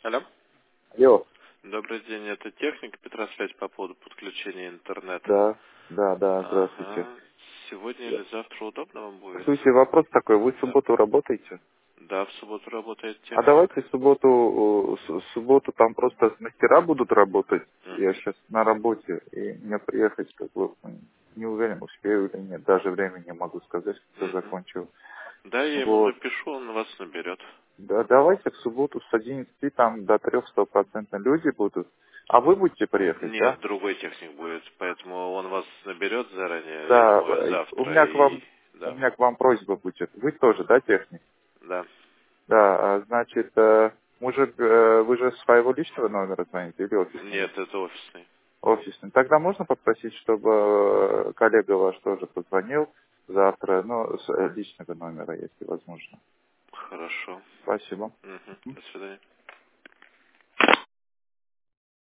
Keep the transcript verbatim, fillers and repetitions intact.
Алло. Алло. Добрый день, это техник, Петросвязь по поводу подключения интернета. Да, да, да, здравствуйте. Ага. Сегодня Да. или завтра удобно вам будет? Слушайте, вопрос такой, вы в Да. субботу работаете? Да, в субботу работает А техник. давайте в субботу, э, с- в субботу там просто мастера будут работать. Я Мгм. сейчас на работе, и мне приехать, как бы, м, не уверен, успею или нет. Даже времени не могу сказать, когда Мгм. закончил. Да, я ему Вот. напишу, он вас наберет. Да, давайте в субботу с одиннадцати там до трех стопроцентно люди будут. А вы будете приехать, да? Нет, другой техник будет, поэтому он вас наберет заранее, я Да, думаю, э, у завтра меня к и... вам, у Да, меня к вам просьба будет. Вы тоже, да, техник? да. Да, а, значит, э, мы же, э, вы же с своего личного номера звоните или офисного? Нет, это офисный. Офисный. Тогда можно попросить, чтобы э, коллега ваш тоже позвонил завтра, но с э, личного номера, если возможно. Хорошо. Спасибо. Мгм. Мгм. До свидания.